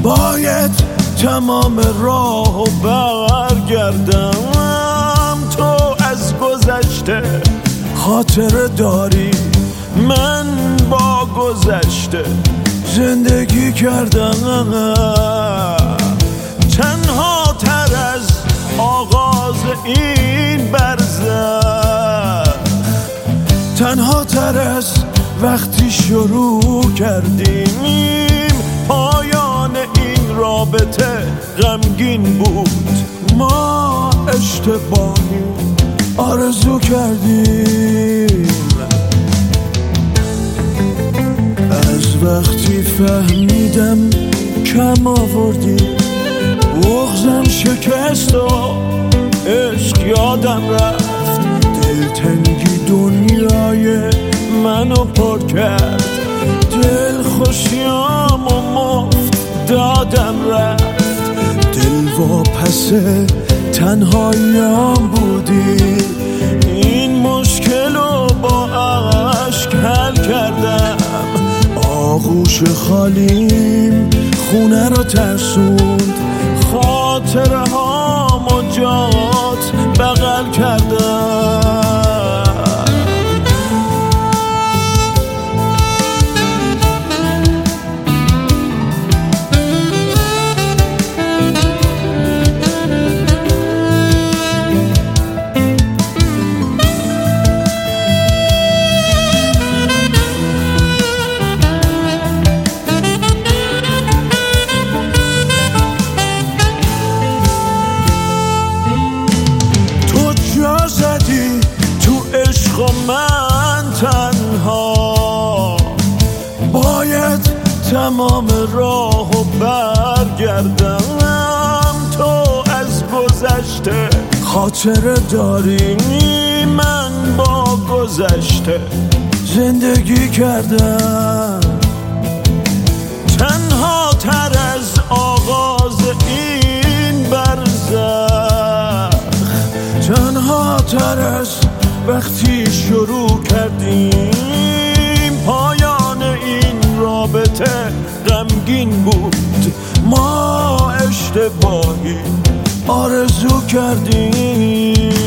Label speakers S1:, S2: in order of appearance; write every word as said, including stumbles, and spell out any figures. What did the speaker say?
S1: باید تمام راهو برگردم. تو از گذشته خاطره داری، من با گذشته زندگی کردم. تنها تر از آغاز این برزخ، تنها تر از وقتی شروع کردیم. پایان این رابطه غمگین بود، ما اشتباهی آرزو کردیم. از وقتی فهمیدم کم آوردی، بغضم شکست و عشق یادم رفت. دلتنگی دنیای منو پر کرد، دل خوشیام و مفت دادم رفت. دل واپس تنهاییام بودی، این مشکلو با عشق حل کردم. آغوش خالیم خونه رو ترسوند، خاطره هامو جات بغل کردم. من تنها باید تمام راهو برگردم. تو از گذشته خاطره داری، من با گذشته زندگی کردم. تنها تر از آغاز این برزخ، تنها تر از وقتی شروع کردیم. پایان این رابطه غمگین بود، ما اشتباهی آرزو کردیم.